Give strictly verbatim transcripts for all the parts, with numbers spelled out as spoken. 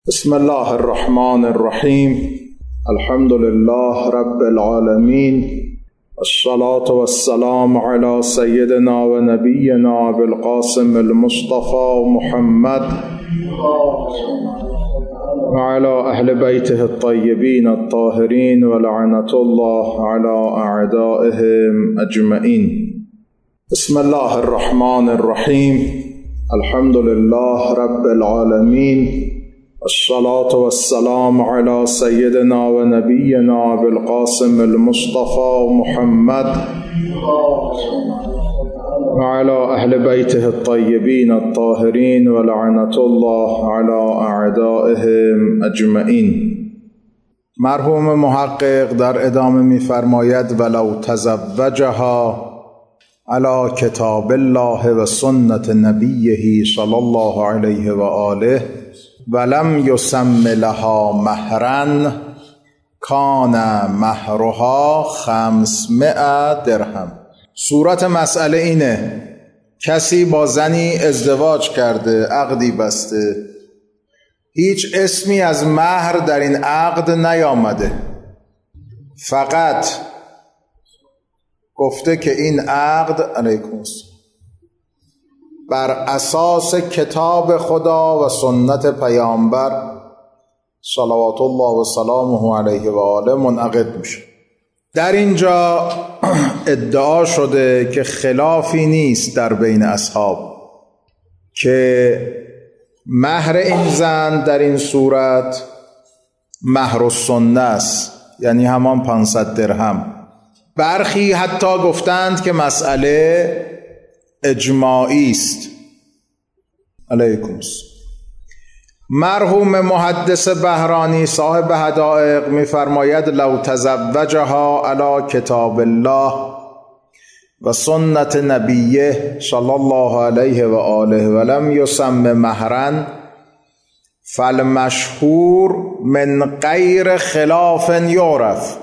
بسم الله الرحمن الرحیم. الحمد لله رب العالمین، الصلاة والسلام على سیدنا و نبینا بالقاسم المصطفى محمد وعلى اهل بیته الطیبین الطاهرین ولعنة الله على اعدائهم اجمعین. بسم الله الرحمن الرحیم. الحمد لله رب العالمین، الصلاة والسلام على سيدنا و نبينا بالقاسم المصطفى محمد وعلى أهل بيته الطيبين الطاهرين ولعنة الله على أعدائهم أجمعين. مرحوم محقق در ادامه می‌فرماید ولو تزوجها على کتاب الله و سنت نبیه صلی الله علیه و آله ولم یسم لها مهرا کان مهرها خمسمائة درهم. صورت مسئله اینه: کسی با زنی ازدواج کرده، عقدی بسته، هیچ اسمی از مهر در این عقد نیامده، فقط گفته که این عقد علیکم السلام بر اساس کتاب خدا و سنت پیامبر صلوات الله و سلامه علیه و آله منعقد میشه. در اینجا ادعا شده که خلافی نیست در بین اصحاب که مهر این زن در این صورت مهر السنه است، یعنی همان پانصد درهم. برخی حتی گفتند که مسئله اجماعی است. علیکم السلام. مرحوم محدث بهرانی صاحب حدائق می‌فرماید لو تزوجها علی کتاب الله و سنت نبیه صلی الله علیه و آله ولم یسم مهرا فالمشهور من غیر خلاف یعرف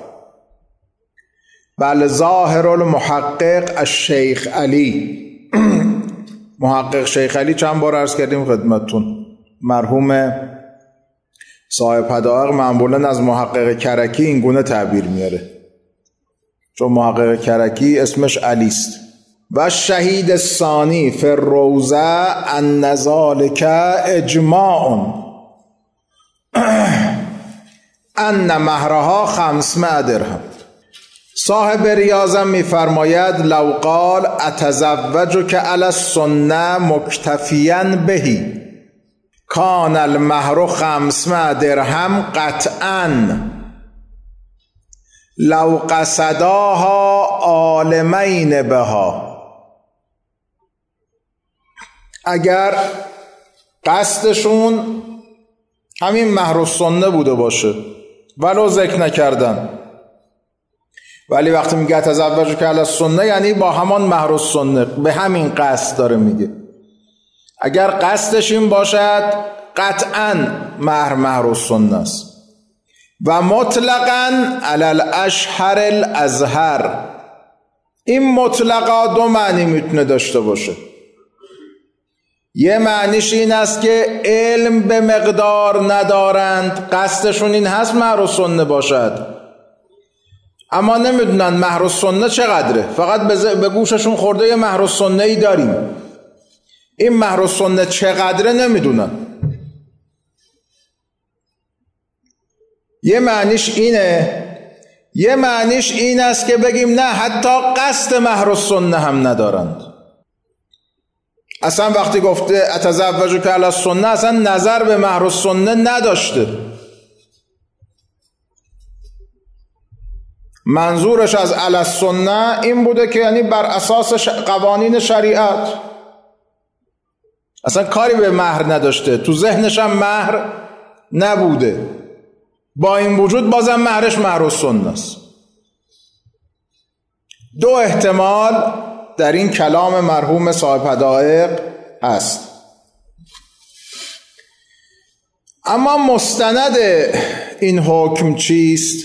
بل ظاهر المحقق الشیخ علی. محقق شیخ علی چند بار عرض کردیم خدمتتون، مرحوم صاحب حدائق معمولا از محقق کرکی این گونه تعبیر میاره، چون محقق کرکی اسمش علی است. و شهید الثانی فی الروضه ان ذلک اجماع ان مهرها خمسمائة درهم. صاحب ریاضم میفرماید لو قال اتزوجک علی السنه مکتفیا بهی کان المهر خمسمائة درهم قطعا لو قصداها عالمین بها. اگر قصدشون همین مهر السنه بوده باشه ولو ذکر نکردن، ولی وقتی میگه تزوج که علی السنه یعنی با همان مهر السنه، به همین قصد داره میگه. اگر قصدش این باشد قطعا مهر مهر السنه است. و مطلقاً علی الاشهر الازهر، این مطلقا دو معنی میتونه داشته باشه. یه معنیش این است که علم به مقدار ندارند، قصدشون این هست مهر السنه باشد، اما نمیدونن مهر السنه چقدره، فقط به گوششون خورده یه مهر السنه ای داریم، این مهر السنه چقدره نمیدونن. یه معنیش اینه. یه معنیش این است که بگیم نه، حتی قصد مهر السنه هم ندارند. اصلا وقتی گفته اتزوجک علی السنه اصلا نظر به مهر السنه نداشته، منظورش از علی السنه این بوده که یعنی بر اساس قوانین شریعت، اصلا کاری به مهر نداشته، تو ذهنش هم مهر نبوده، با این وجود بازم مهرش مهر السنه است. دو احتمال در این کلام مرحوم صاحب حدائق هست. اما مستند این حکم چیست؟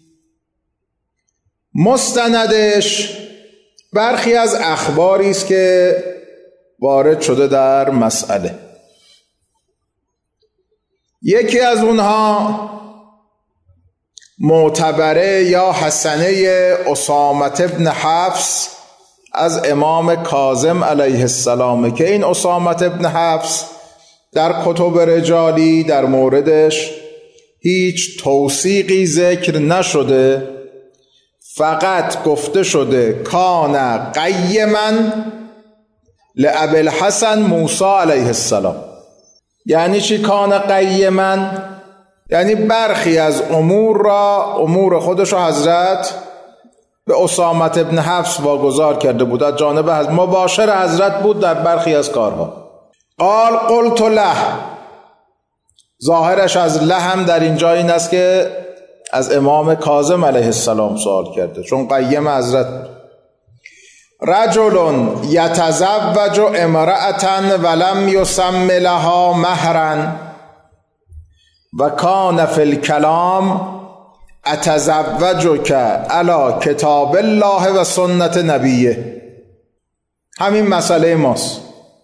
مستندش برخی از اخباری است که وارد شده در مسئله. یکی از اونها معتبره یا حسنه اسامه ابن حفص از امام کاظم علیه السلام که این اسامه ابن حفص در کتب رجالی در موردش هیچ توثیقی ذکر نشده، فقط گفته شده کان قیما لابی الحسن موسی علیه السلام. یعنی چی کان قیما؟ یعنی برخی از امور را امور خودش را حضرت به اسامه ابن حفص واگذار کرده بود، از جانب مباشر حضرت بود در برخی از کارها. قال قلت له، ظاهرش از له هم در اینجا این است که از امام کاظم علیه السلام سوال کرده، چون قیم حضرت. رجل یتزوج امرأة ولم یسم لها مهرا و کان فی الکلام اتزوجک علی کتاب الله و سنت نبیه. همین مسئله ماست.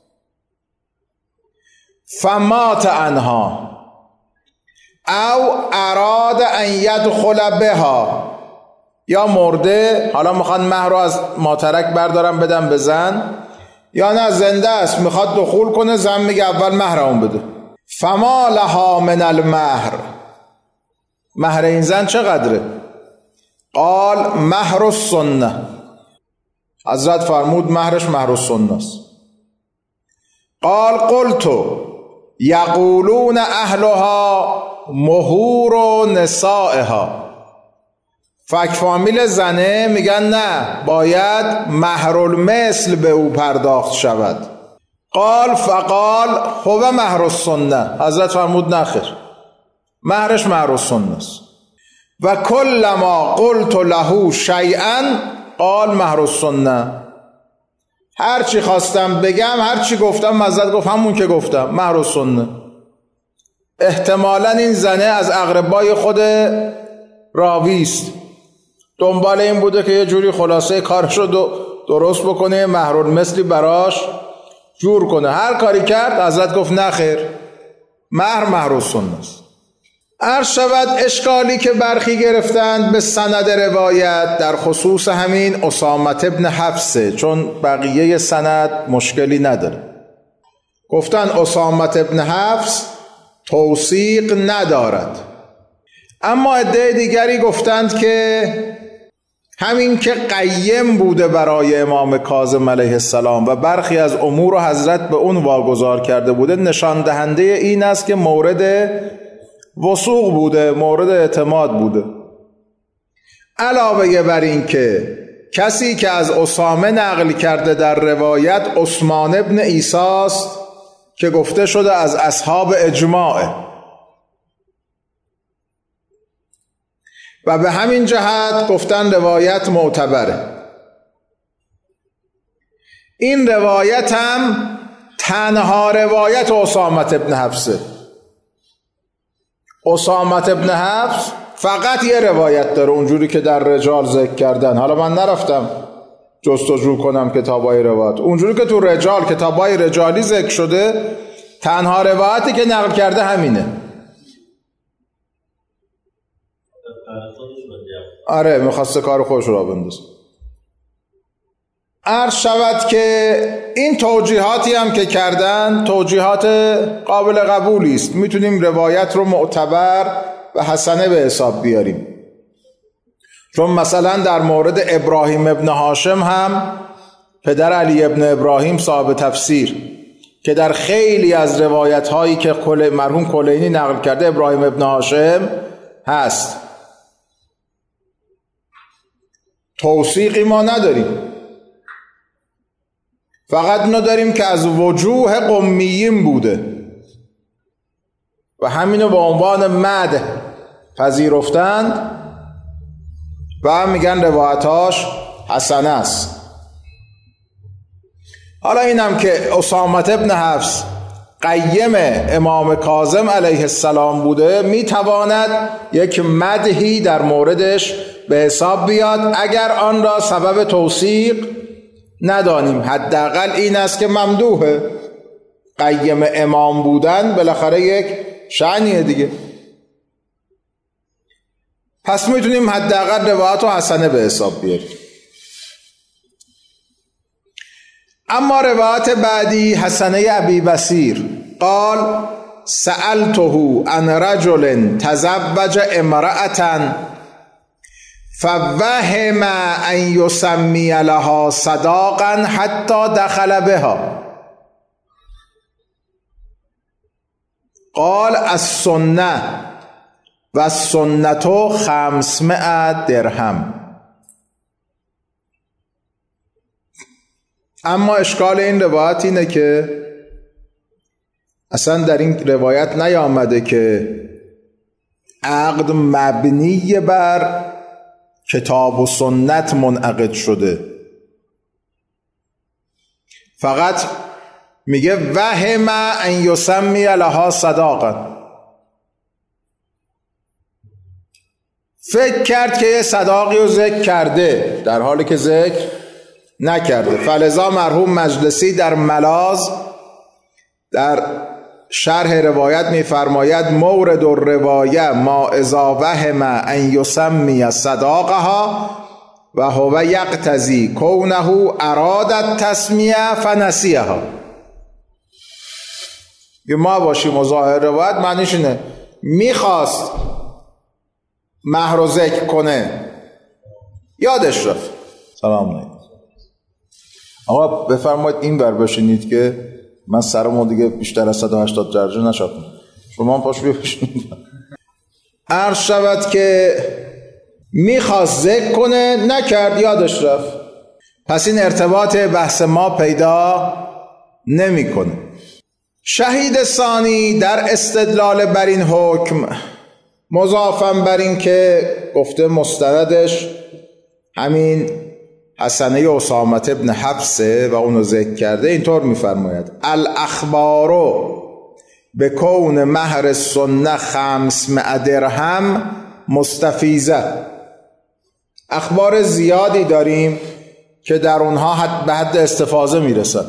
فمات عنها او اراد ان یدخل بها، یا مرده حالا میخوان مهر رو از ماترک بردارن بدن به زن، یا نه زنده است میخواد دخول کنه، زن میگه اول مهر اون بده. فما لها من المهر، مهر این زن چقدره؟ قال مهر السنه، حضرت فرمود مهرش مهر السنه است. قال قلت یقولون اهلها مهور نسائها، فک فامیل زنه میگن نه، باید مهر المثل به او پرداخت شود. قال فقال هو مهر السنه، حضرت فرمود نخیر، مهرش مهر السنه است. و کلما قلت له شیئا قال مهر السنه، هر چی خواستم بگم، هر چی گفتم حضرت گفت همون که گفتم، مهر السنه. احتمالاً این زنه از اقربای خود راوی است، دنبال این بوده که یه جوری خلاصه کارش رو درست بکنه، مهر المثلی براش جور کنه. هر کاری کرد حضرت گفت نخیر، مهر مهر السنه است. عرض شود اشکالی که برخی گرفتند به سند روایت در خصوص همین اسامه ابن حفصه، چون بقیه سند مشکلی نداره. گفتن اسامه ابن حفص توثیق ندارد، اما عده دیگری گفتند که همین که قیم بوده برای امام کاظم علیه السلام و برخی از امور و حضرت به اون واگذار کرده بوده، نشان دهنده این است که مورد وثوق بوده، مورد اعتماد بوده. علاوه بر این که کسی که از اسامه نقل کرده در روایت عثمان ابن عیسی است که گفته شده از اصحاب اجماعه، و به همین جهت گفتن روایت معتبره. این روایت هم تنها روایت اسامه ابن حفصه. اسامه ابن حفص فقط یه روایت داره، اونجوری که در رجال ذکر کردن. حالا من نرفتم جستجو کنم کتابای روایت، اونجوری که تو رجال کتابای رجالی ذکر شده، تنها روایتی که نقل کرده همینه. آره میخواسته کار خودش را بندازه. عرض شود که این توجیهاتی هم که کردن توجیهات قابل قبولی است، میتونیم روایت رو معتبر و حسنه به حساب بیاریم. چون مثلا در مورد ابراهیم ابن هاشم هم پدر علی ابن ابراهیم صاحب تفسیر که در خیلی از روایت هایی که مرحوم کلینی نقل کرده ابراهیم ابن هاشم هست، توثیقی ما نداریم، فقط اینو داریم که از وجوه قمیین بوده و همینو به عنوان مدح پذیرفتند و هم میگن روایتاش حسنه است. حالا اینم که اسامه ابن حفص قیم امام کاظم علیه السلام بوده، میتواند یک مدحی در موردش به حساب بیاد اگر آن را سبب توثیق ندانیم. حداقل این است که ممدوحه. قیم امام بودن بالاخره یک شأنیه دیگه. پس میتونیم حداقل روایت و حسنه به حساب بیاریم. اما روایت بعدی حسنه ابی بصیر قال سألته عن رجل تزوج امرأة فوهم ان یسمی لها صداقا حتی دخل بها قال السنه و السنة خمسمائة درهم. اما اشکال این روایت اینه که اصلا در این روایت نیامده که عقد مبنی بر کتاب و سنت منعقد شده، فقط میگه وهم ان یسمی لها صداقا، فکر کرد که یه صداقی رو ذکر کرده در حالی که ذکر نکرده. فلذا مرحوم مجلسی در ملاذ در شرح روایت میفرماید مورد الروایه ما اذا وهم ان یسمی صداقها و هو یقتضی کونه اراد التسمیه فنسیها. ما باشیم و ظاهر روایت معنیش اینه میخواست مهر رو ذکر کنه یادش رفت. سلام علیکم آقا، بفرمایید این بر بشینید که من سرمو دیگه بیشتر از صد و هشتاد درجه نشاپم. شما هم پاشو بشینید. عرض شود که میخواست ذکر کنه نکرد یادش رفت، پس این ارتباط بحث ما پیدا نمیکنه. شهید ثانی در استدلال بر این حکم مضافاً بر این که گفته مستندش همین حسنه اسامه ابن حفصه و اونو ذکر کرده، اینطور میفرماید الاخبارو به کون مهر السنه خمسمائة درهم مستفیضه. اخبار زیادی داریم که در اونها حد به حد استفاضه میرسن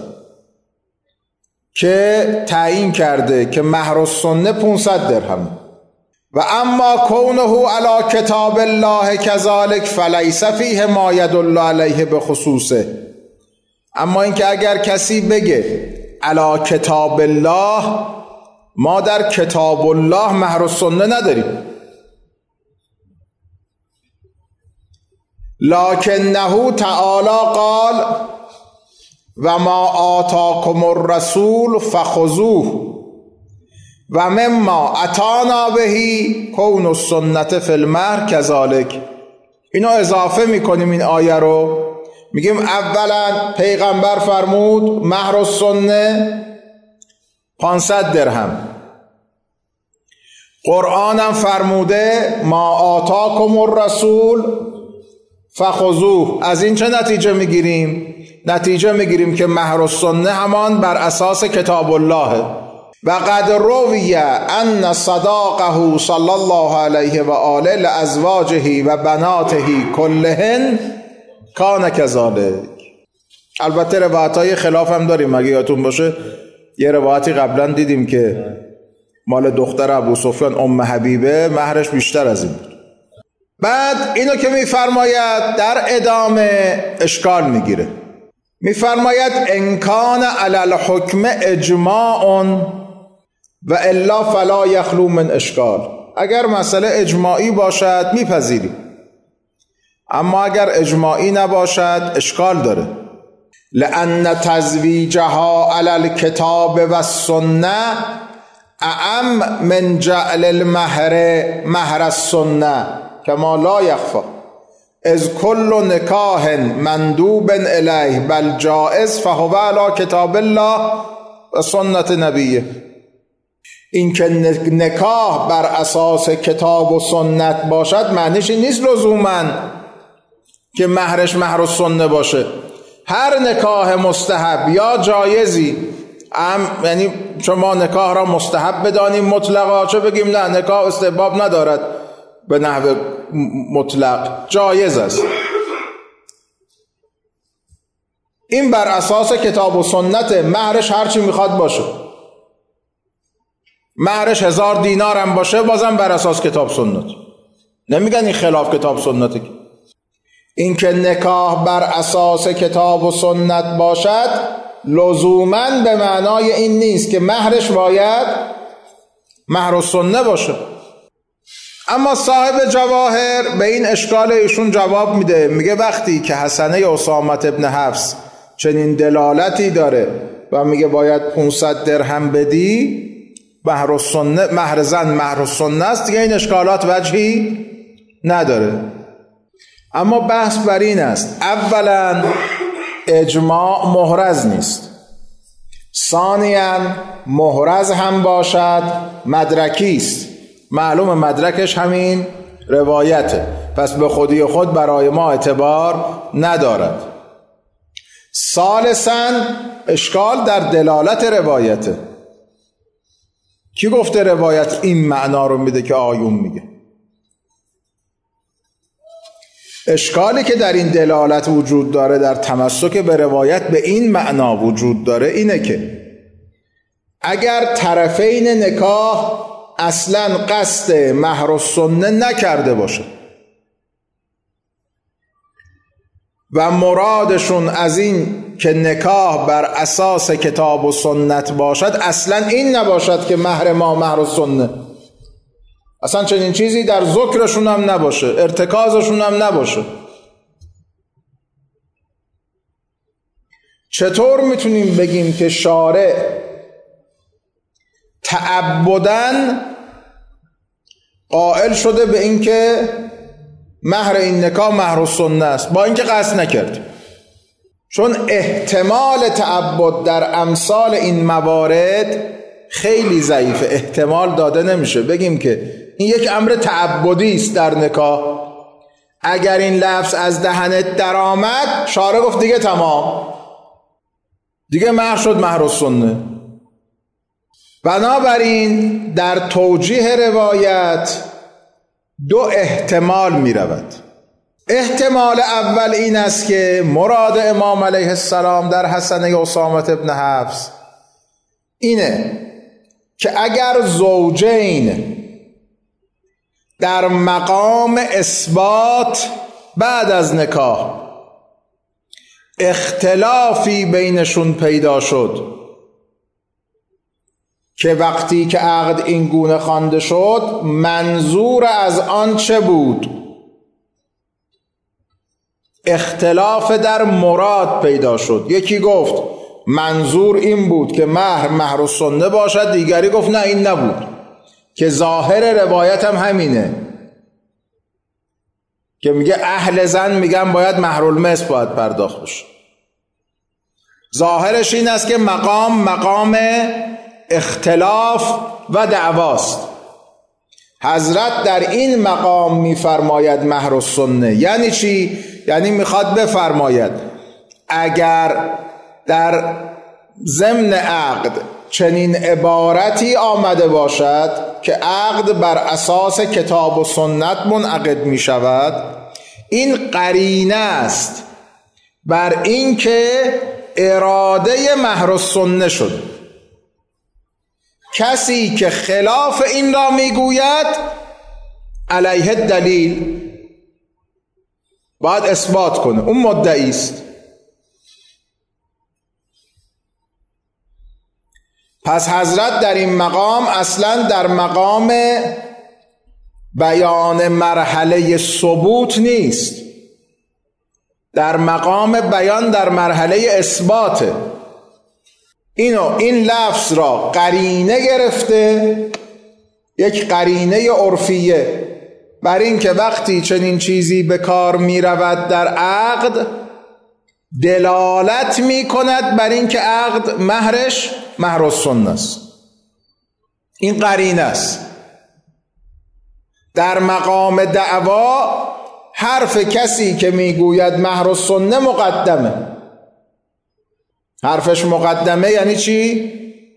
که تعیین کرده که مهر السنه پانصد درهم. و اما کونه علی کتاب الله کذالک فلیس فیه ما یدل علیه به خصوصه. اما اینکه اگر کسی بگه علی کتاب الله، ما در کتاب الله مهر السنه نداریم، لکنه تعالی قال و ما آتاکم الرسول فخذوه و مما اتانا بهی کون السنت فی المهر کذالک. اینو اضافه میکنیم این آیه رو، میگیم اولا پیغمبر فرمود مهر السنه پانصد درهم، قرآنم فرموده ما آتاکم الرسول فخذوه. از این چه نتیجه میگیریم؟ نتیجه میگیریم که مهر السنه همان بر اساس کتاب الله. و قد روی ان صداقه صلی الله علیه و آله لازواجه و بناته کلهن کان کذالک. البته روایت‌های خلاف هم داریم، اگه یادتون باشه یه روایتی قبلا دیدیم که مال دختر ابو سفیان ام حبیبه مهرش بیشتر از این بود. بعد اینو که میفرماید در ادامه اشکال میگیره، میفرماید انکان علی الحکم اجماع و الا فلا یخلو من اشکال. اگر مسئله اجماعی باشد میپذیریم، اما اگر اجماعی نباشد اشکال داره. لأن تزویجها علی الکتاب و السنه اعم من جعل المهر مهر السنه کما لا یخفی از کل نکاح مندوب الیه بل جائز فهو علی کتاب الله و سنت نبیه. این که نکاح بر اساس کتاب و سنت باشد معنیش نیست لزوماً که مهرش مهر السنه باشه. هر نکاح مستحب یا جایزی ام، یعنی شما نکاح را مستحب بدانیم مطلقا، چه بگیم نه نکاح استحباب ندارد به نحو مطلق، جایز است. این بر اساس کتاب و سنت، مهرش هرچی میخواد باشه. مهرش هزار دینار هم باشه بازم بر اساس کتاب سنت. نمیگن این خلاف کتاب سنته. این که نکاح بر اساس کتاب و سنت باشد لزوماً به معنای این نیست که مهرش باید مهر السنه باشه. اما صاحب جواهر به این اشکال ایشون جواب میده، میگه وقتی که حسنه اسامه ابن حفص چنین دلالتی داره و میگه باید پانصد درهم بدی، مهر السنه، مهر زن مهر السنه است دیگه، این اشکالات وجهی نداره. اما بحث بر این است، اولا اجماع محرز نیست، ثانیاً محرز هم باشد مدرکی است، معلوم مدرکش همین روایته، پس به خودی خود برای ما اعتبار ندارد. ثالثاً اشکال در دلالت روایته. کی گفته روایت این معنا رو میده که آیون میگه؟ اشکالی که در این دلالت وجود داره، در تمسک به روایت به این معنا وجود داره، اینه که اگر طرفین نکاح اصلا قصد مهر السنه نکرده باشه و مرادشون از این که نکاح بر اساس کتاب و سنت باشد، اصلا این نباشد که مهر ما مهر السنه، اصلا چنین چیزی در ذکرشون هم نباشه، ارتکازشون هم نباشه، چطور میتونیم بگیم که شارع تعبداً قائل شده به این که مهر این نکاح مهر السنه است با اینکه قصد نکرد؟ چون احتمال تعبد در امثال این موارد خیلی ضعیفه، احتمال داده نمیشه بگیم که این یک امر تعبدی است در نکاح. اگر این لفظ از دهنت در آمد، شارع گفت دیگه تمام، دیگه مهر شد مهر السنه. بنابراین در توجیه روایت دو احتمال می رود. احتمال اول این است که مراد امام علیه السلام در حسنه اسامه ابن حفص اینه که اگر زوجین در مقام اثبات بعد از نکاح اختلافی بینشون پیدا شد که وقتی که عقد این گونه خوانده شد منظور از آن چه بود، اختلاف در مراد پیدا شد، یکی گفت منظور این بود که مهر مهر السنه باشد، دیگری گفت نه این نبود، که ظاهر روایت هم همینه که میگه اهل زن میگن باید مهر المثل باید پرداخت بشه. ظاهرش این است که مقام مقام اختلاف و دعواست. حضرت در این مقام میفرماید مهر السنه. یعنی چی؟ یعنی میخواد بفرماید اگر در ضمن عقد چنین عبارتی آمده باشد که عقد بر اساس کتاب و سنت منعقد می شود، این قرینه است بر این که اراده مهر السنه شد. کسی که خلاف این را میگوید علیه دلیل باید اثبات کنه، اون مدعی است. پس حضرت در این مقام اصلا در مقام بیان مرحله ثبوت نیست، در مقام بیان در مرحله اثباته. اینو این لفظ را قرینه گرفته، یک قرینه عرفیه بر این که وقتی چنین چیزی به کار می رود در عقد دلالت می کند بر این که عقد مهرش مهر السنه است. این قرینه است. در مقام دعوا حرف کسی که می گوید مهر السنه مقدمه. حرفش مقدمه یعنی چی؟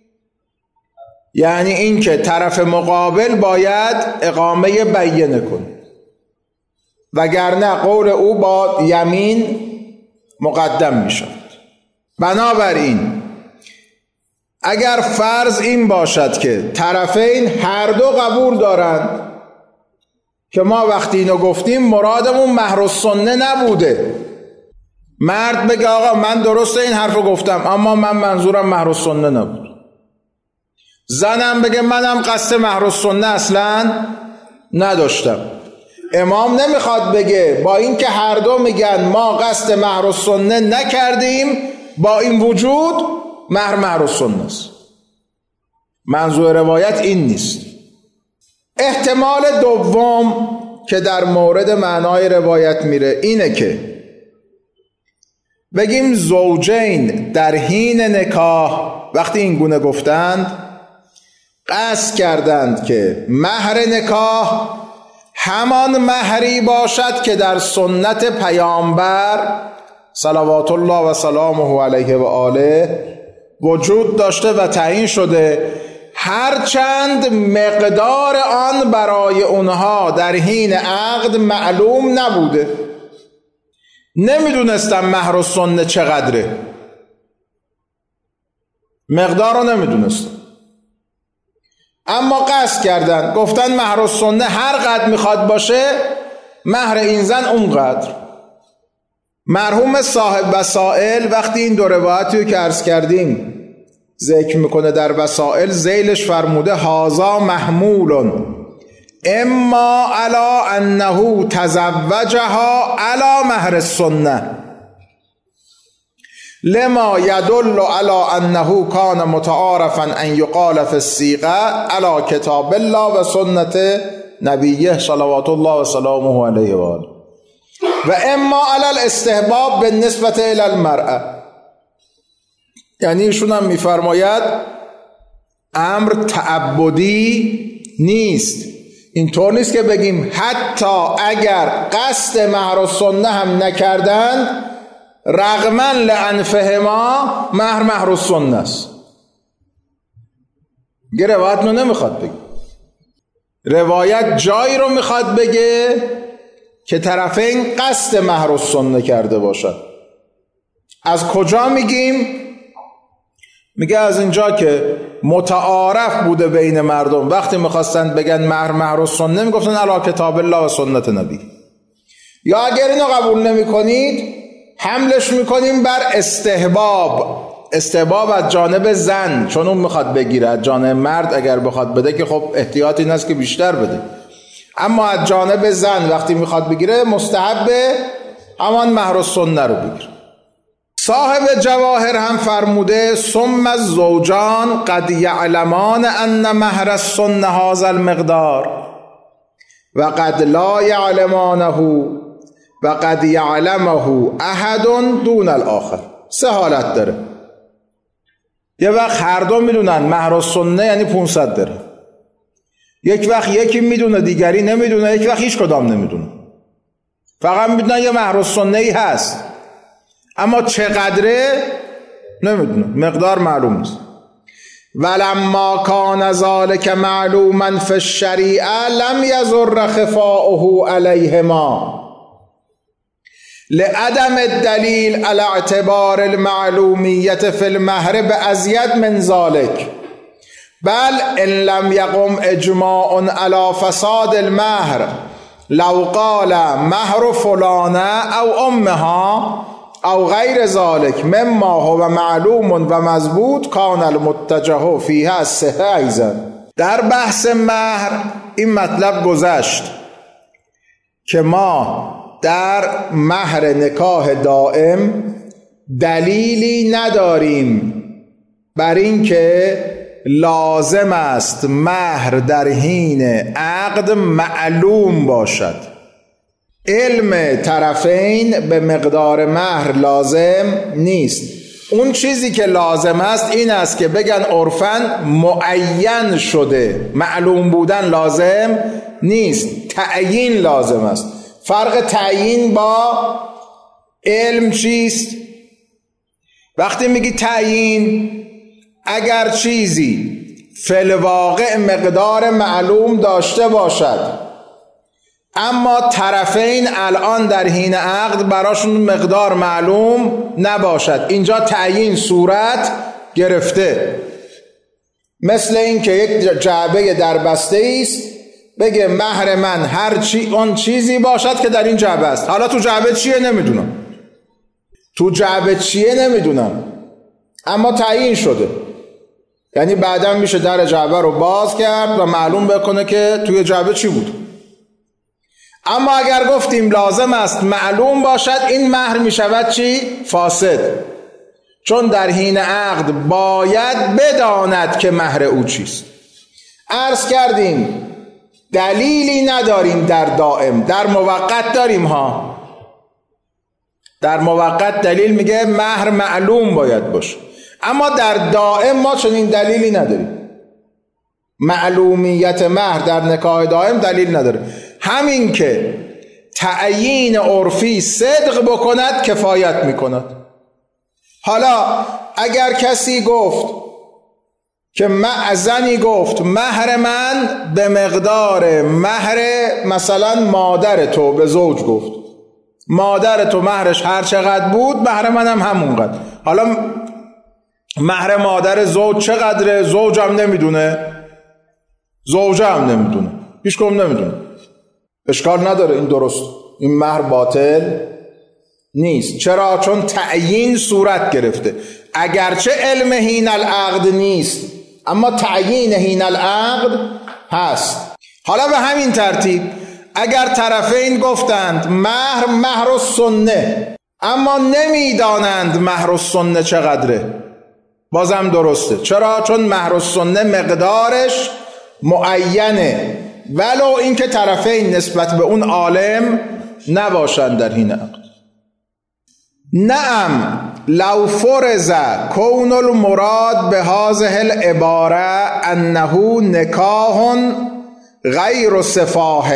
یعنی این که طرف مقابل باید اقامه بینه کنه، وگرنه قول او با یمین مقدم می شود. بنابراین اگر فرض این باشد که طرفین هر دو قبول دارند که ما وقتی اینو گفتیم مرادمون مهر السنه نبوده، مرد بگه آقا من درسته این حرفو گفتم اما من منظورم مهر السنه نبود، زنم بگه منم قصد مهر السنه اصلا نداشتم. امام نمیخواد بگه با این که هر دو میگن ما قصد مهر السنه نکردیم با این وجود مهر مهر السنه است. منظور روایت این نیست. احتمال دوم که در مورد معنای روایت میره اینه که بگیم زوجین در حین نکاح وقتی این گونه گفتند قصد کردند که مهر نکاح همان مهری باشد که در سنت پیامبر صلوات الله و سلامه علیه و آله وجود داشته و تعیین شده، هرچند مقدار آن برای اونها در حین عقد معلوم نبوده، نمیدونستم مهر السنه چقدره، مقدار رو نمیدونستم، اما قصد کردن گفتن مهر السنه هر قدر میخواد باشه مهر این زن اونقدر. مرحوم صاحب وسائل وقتی این دو روایتی رو که عرض کردیم ذکر میکنه در وسائل ذیلش فرموده هازا محمول اما علی انه تزوجها علی مهر السنه لما يدل على انه كان متعارفا ان يقال في الصيغه على كتاب الله و سنت نبیه صلوات الله و سلامه علیه و آله و اما على الاستحباب بالنسبه الى المرأه. یعنی ایشون هم میفرماید امر تعبدی نیست، اینطور نیست که بگیم حتی اگر قصد مهر السنه هم نکردند رغما لانفهما مهر مهر السنه است. یه روایت رو نمیخواد بگه، روایت جایی رو میخواد بگه که طرفین قصد مهر السنه کرده باشد. از کجا میگیم؟ میگه از اینجا که متعارف بوده بین مردم وقتی میخواستند بگن مهر مهر السنه میگفتن علی کتاب الله و سنت نبی. یا اگر اینو قبول نمی کنید حملش میکنیم بر استحباب، استحباب از جانب زن، چون اون میخواد بگیره. از جانب مرد اگر بخواد بده که خب احتیاط این است که بیشتر بده، اما از جانب زن وقتی میخواد بگیره مستحب همان مهر السنه رو بگیره. صاحب جواهر هم فرموده ثم الزوجان قد یعلمان ان مهر السنه هذا المقدار و قد لا یعلمانه و قد یعلمه احد دون الاخر. سه حالت داره. یه وقت هر دو میدونن مهر السنه یعنی پانصد درهم، یک وقت یکی میدونه دیگری نمیدونه، یک وقت هیچ کدام نمیدونه، فقط میدونن یه مهر السنه ای هست اما چقدره نمیدونه، مقدار معلوم نیست. ولما کان ذلک معلوما فی الشریعه لم یضر خفاؤه علیهما لعدم الدلیل على اعتبار المعلومیت فی المهر بازید من ذلك بل ان لم یقم اجماع على فساد المهر لو قال مهر فلانه او امها او غیر ذلك مما هو معلوم و مضبوط کان المتجه فیها الصحه ایضا. در بحث مهر این مطلب گذشت که ما در مهر نکاح دائم دلیلی نداریم بر این که لازم است مهر در حین عقد معلوم باشد. علم طرفین به مقدار مهر لازم نیست. اون چیزی که لازم است این است که بگن عرفاً معین شده، معلوم بودن لازم نیست، تعیین لازم است. فرق تعیین با علم چیست؟ وقتی میگی تعیین، اگر چیزی فی الواقع مقدار معلوم داشته باشد اما طرفین الان در حین عقد براشون مقدار معلوم نباشد، اینجا تعیین صورت گرفته. مثل این که یک جعبه دربسته است بگه مهر من هر چی اون چیزی باشد که در این جعبه است. حالا تو جعبه چیه نمیدونم، تو جعبه چیه نمیدونم، اما تعیین شده. یعنی بعدا میشه در جعبه رو باز کرد و معلوم بکنه که توی جعبه چی بود. اما اگر گفتیم لازم است معلوم باشد، این مهر میشود چی؟ فاسد. چون در حین عقد باید بداند که مهر او چیست. عرض کردیم دلیلی نداریم در دائم، در موقت داریم ها. در موقت دلیل میگه مهر معلوم باید باشه، اما در دائم ما چنین دلیلی نداریم. معلومیت مهر در نکاح دائم دلیل نداره. همین که تعیین عرفی صدق بکند کفایت میکند. حالا اگر کسی گفت که زنی گفت مهر من به مقدار مهر مثلا مادر تو، به زوج گفت مادر تو مهرش هر چقدر بود مهر منم همونقدر. حالا مهر مادر زوج چقدره زوجم نمیدونه، زوجه هم نمیدونه، هیچ کم نمیدونه، اشکال نداره، این درست، این مهر باطل نیست. چرا؟ چون تعیین صورت گرفته. اگرچه علم حین العقد نیست اما تعیین حین العقد هست. حالا به همین ترتیب اگر طرفین گفتند مهر مهر السنه اما نمیدانند مهر السنه چقدره، بازم درسته. چرا؟ چون مهر السنه مقدارش معینه، ولو اینکه طرفین نسبت به اون عالم نباشند در حین عقد. نعم لو فرض کون المراد به هذه العباره انه نکاح غیر سفاح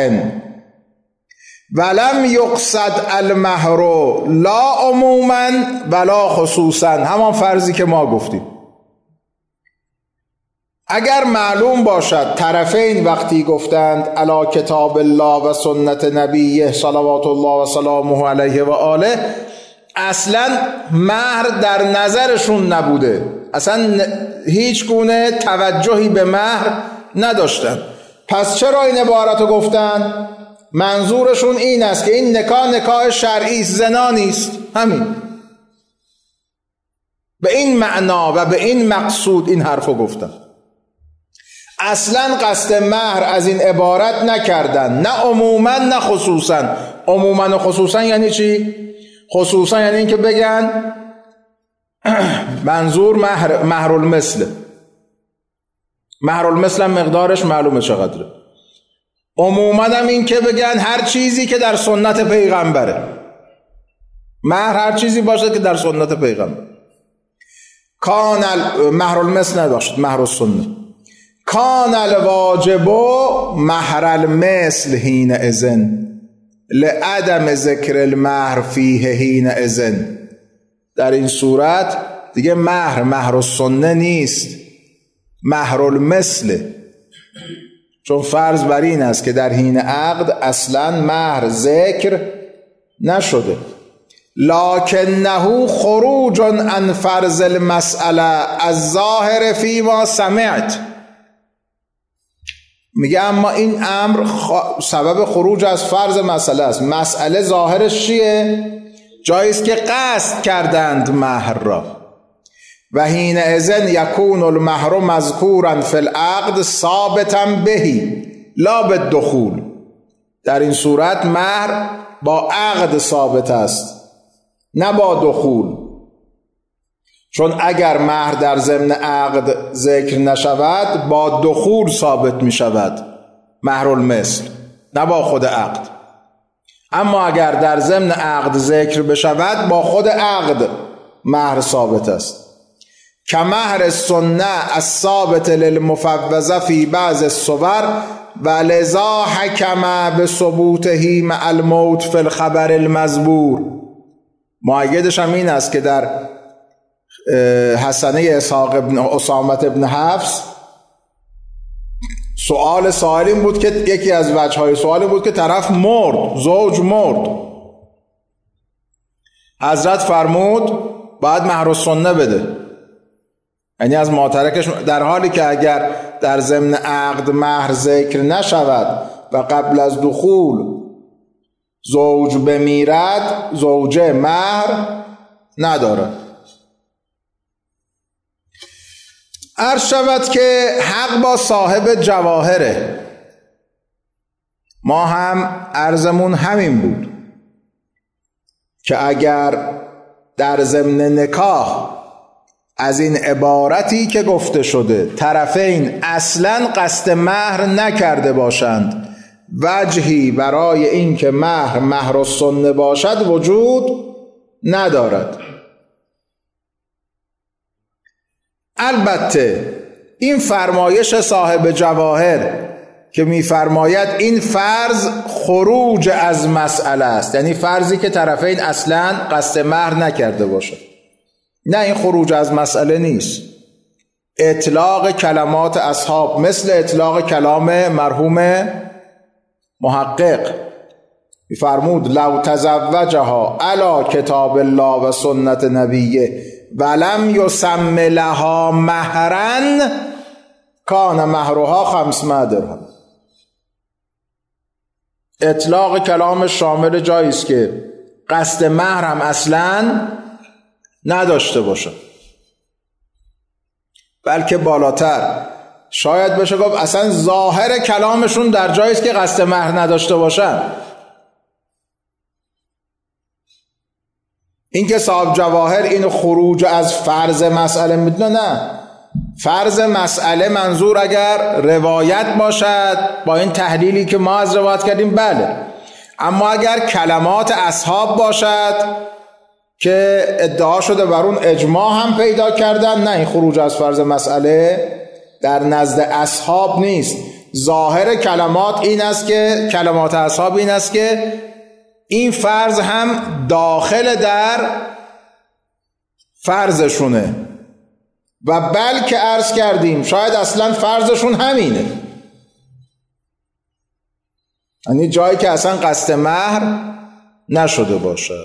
ولم یقصد المهر لا عموما ولا خصوصا، همان فرضی که ما گفتیم. اگر معلوم باشد طرفین وقتی گفتند علی کتاب الله و سنت نبیه صلوات الله و سلامه علیه و آله، اصلا مهر در نظرشون نبوده، اصلا هیچ گونه توجهی به مهر نداشتن. پس چرا این عبارت رو گفتن؟ منظورشون این است که این نکاح نکاح شرعی است، زنا نیست. همین، به این معنا و به این مقصود این حرف رو گفتن. اصلا قصد مهر از این عبارت نکردن، نه عموما نه خصوصا. عموما و خصوصا یعنی چی؟ خصوصا یعنی این که بگن منظور مهر مهر المثل، مهر المثل مقدارش معلومه چقدره. عموما هم این که بگن هر چیزی که در سنت پیغمبره، مهر هر چیزی باشه که در سنت پیغمبر. کان مهر المثل نباشد، مهر السنه. کان الواجب مهر المثل حین اذن لعدم ذکر المهر فیه حین اذن. در این صورت دیگه مهر مهر السنه نیست، مهر المثل. چون فرض بر این است که در حین عقد اصلا مهر ذکر نشده. لکنه خروج عن فرض المسئله الظاهر فیما سمعت. میگه اما این امر خ... سبب خروج از فرض مسئله است. مسئله ظاهرش چیه؟ جاییست که قصد کردند مهر را. و حین اذن یکون المهر مذکورا فی العقد ثابتا بهی لا بالدخول. در این صورت مهر با عقد ثابت است نه با دخول. چون اگر مهر در ضمن عقد ذکر نشود با دخول ثابت می شود مهر المثل، نه با خود عقد. اما اگر در ضمن عقد ذکر بشود با خود عقد مهر ثابت است. که مهر السنه الثابت للمفوضه فی بعض الصور و لذا حکم به ثبوته مع الموت فی الخبر المذبور. مؤیدش هم این است که در حسنه اسحاق ابن اسامه ابن حفص سوال سائل این بود که یکی از وجه‌های سوال بود که طرف مرد، زوج مرد، حضرت فرمود باید مهر السنه بده. یعنی از ماترکش، در حالی که اگر در ضمن عقد مهر ذکر نشود و قبل از دخول زوج بمیرد، زوجه مهر ندارد. عرض شود که حق با صاحب جواهره. ما هم عرضمون همین بود که اگر در ضمن نکاح از این عبارتی که گفته شده طرفین اصلا قصد مهر نکرده باشند، وجهی برای این که مهر مهر السنه باشد وجود ندارد. البته این فرمایش صاحب جواهر که می‌فرماید این فرض خروج از مسئله است، یعنی فرضی که طرفین اصلا قصد مهر نکرده باشد، نه این خروج از مسئله نیست. اطلاق کلمات اصحاب مثل اطلاق کلام مرحوم محقق فرمود لو تزوجها علی کتاب الله و سنت نبیه ولم یسم لها مهرا کان مهرها خمسمائة درهم. اطلاق کلام شامل جایی است که قصد مهر هم اصلا نداشته باشه، بلکه بالاتر شاید بشه گفت اصلا ظاهر کلامشون در جایی است که قصد مهر نداشته باشن. این که صاحب جواهر اینو خروج از فرض مسئله میدونه، نه، فرض مسئله منظور اگر روایت باشد با این تحلیلی که ما از روایت کردیم بله، اما اگر کلمات اصحاب باشد که ادعا شده بر اون اجماع هم پیدا کردن، نه، این خروج از فرض مسئله در نزد اصحاب نیست. ظاهر کلمات این است که کلمات اصحاب این است که این فرض هم داخل در فرضشونه و بلکه عرض کردیم شاید اصلا فرضشون همینه، یعنی جایی که اصلا قصد مهر نشده باشد.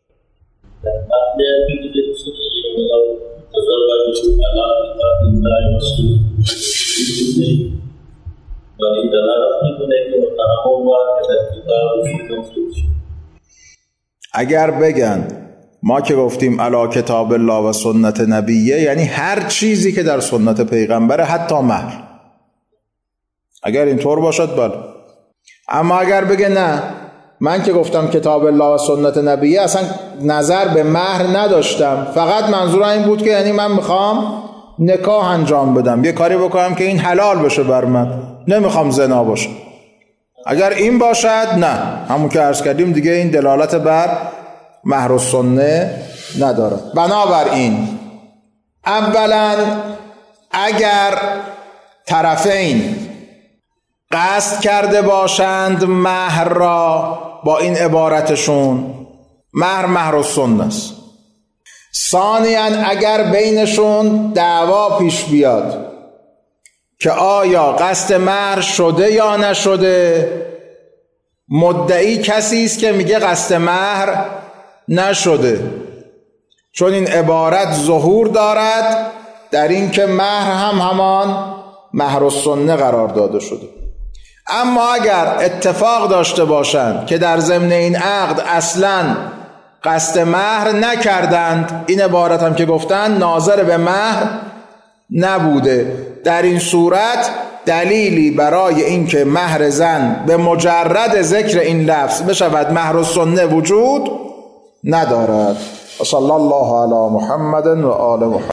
اگر بگن ما که گفتیم علی کتاب الله و سنت نبیه، یعنی هر چیزی که در سنت پیغمبره، حتی مهر، اگر اینطور باشد بله. اما اگر بگه نه من که گفتم کتاب الله و سنت نبیه اصلا نظر به مهر نداشتم، فقط منظورم این بود که یعنی من میخوام نکاح انجام بدم، یه کاری بکنم که این حلال بشه بر من، نمیخوام زنا باشه، اگر این باشد نه، همون که عرض کردیم دیگه این دلالت بر مهر السنه ندارد. بنابراین اولا اگر طرفین قصد کرده باشند مهر را با این عبارتشون، مهر مهر السنه است. ثانیاً اگر بینشون دعوا پیش بیاد که آیا قصد مهر شده یا نشده، مدعی کسی است که میگه قصد مهر نشده، چون این عبارت ظهور دارد در این که مهر هم همان مهر السنه قرار داده شده. اما اگر اتفاق داشته باشند که در ضمن این عقد اصلاً قصد مهر نکردند، این عبارت هم که گفتن ناظر به مهر نبوده، در این صورت دلیلی برای اینکه مهر زن به مجرد ذکر این لفظ بشود مهر السنه وجود ندارد. صلی الله علی محمد و آل محمد.